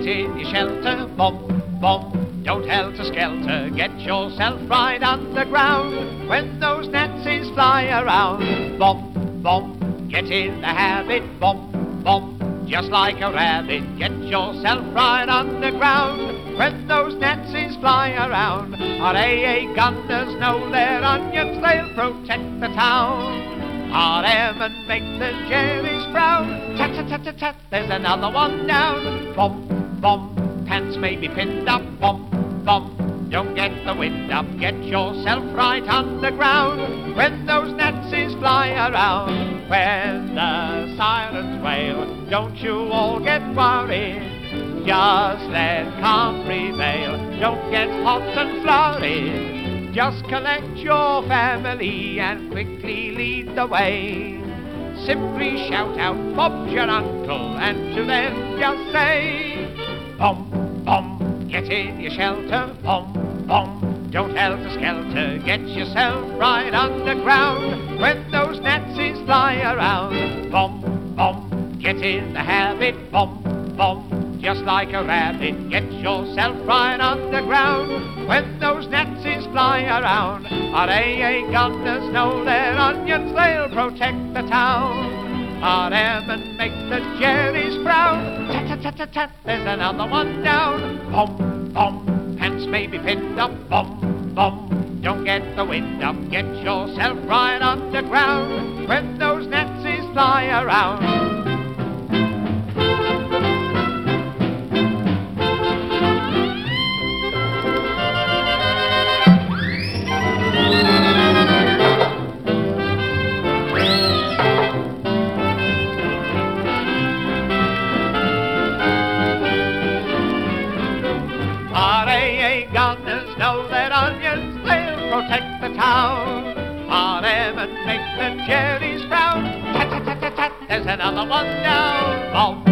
in your shelter, bum, bum. Don't helter-skelter, get yourself right underground. When those Nazis fly around, bum, bum. Get in the habit, bum, bum. Just like a rabbit, get yourself right underground. When those Nazis fly around, our AA gunners know their onions, they'll protect the town. RM and make the Jerry's frown. Tat tat tat tat tat, there's another one down. Bum, bum, pants may be pinned up. Bum, bum, don't get the wind up. Get yourself right underground. When those Nazis fly around, when the sirens wail, don't you all get worried. Just let calm prevail. Don't get hot and flurried. Just collect your family and quickly lead the way. Simply shout out, Bob's your uncle, and to them just say, bum, bum, get in your shelter, bum, bum. Don't helter-skelter, get yourself right underground. When those Nazis fly around, bum, bum, get in the habit, bum, bum. Just like a rabbit, get yourself right underground. When those Nazis fly around, our AA gunners know their onions, they'll protect the town. RM and make the Jerry's frown. Tat tat tat tat tat, there's another one down. Bum, bum, pants may be pinned up. Bum, bum, don't get the wind up. Get yourself right underground. When those Nazis fly around. RAA gunners know that onions, they'll protect the town. RM and make the Jerry's frown. Tat tat tat tat tat, there's another one down. Bum,